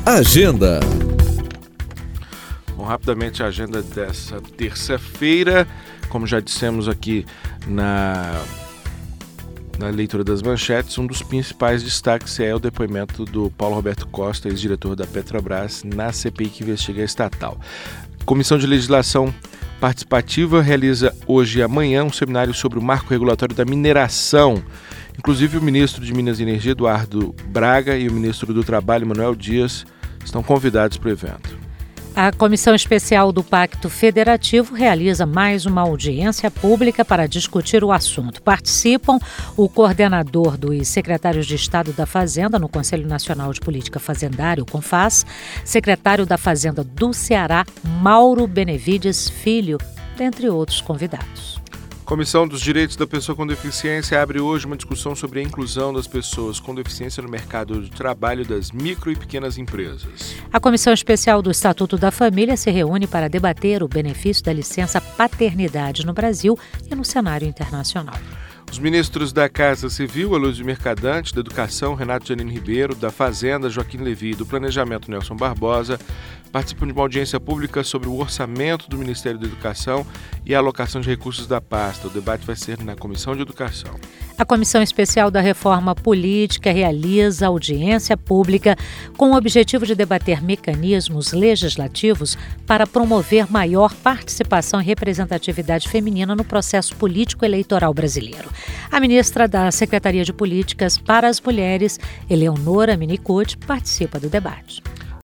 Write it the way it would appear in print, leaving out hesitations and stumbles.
Agenda. Bom, rapidamente a agenda dessa terça-feira, como já dissemos aqui na leitura das manchetes, um dos principais destaques é o depoimento do Paulo Roberto Costa, ex-diretor da Petrobras, na CPI que investiga a estatal. A Comissão de Legislação Participativa realiza hoje e amanhã um seminário sobre o marco regulatório da mineração. Inclusive o ministro de Minas e Energia, Eduardo Braga, e o ministro do Trabalho, Manuel Dias, estão convidados para o evento. A Comissão Especial do Pacto Federativo realiza mais uma audiência pública para discutir o assunto. Participam o coordenador dos secretários de Estado da Fazenda no Conselho Nacional de Política Fazendária, o CONFAS, secretário da Fazenda do Ceará, Mauro Benevides Filho, dentre outros convidados. A Comissão dos Direitos da Pessoa com Deficiência abre hoje uma discussão sobre a inclusão das pessoas com deficiência no mercado de trabalho das micro e pequenas empresas. A Comissão Especial do Estatuto da Família se reúne para debater o benefício da licença paternidade no Brasil e no cenário internacional. Os ministros da Casa Civil, Aloysio Mercadante, da Educação, Renato Janine Ribeiro, da Fazenda, Joaquim Levy, e do Planejamento, Nelson Barbosa, participam de uma audiência pública sobre o orçamento do Ministério da Educação e a alocação de recursos da pasta. O debate vai ser na Comissão de Educação. A Comissão Especial da Reforma Política realiza audiência pública com o objetivo de debater mecanismos legislativos para promover maior participação e representatividade feminina no processo político-eleitoral brasileiro. A ministra da Secretaria de Políticas para as Mulheres, Eleonora Minicucci, participa do debate.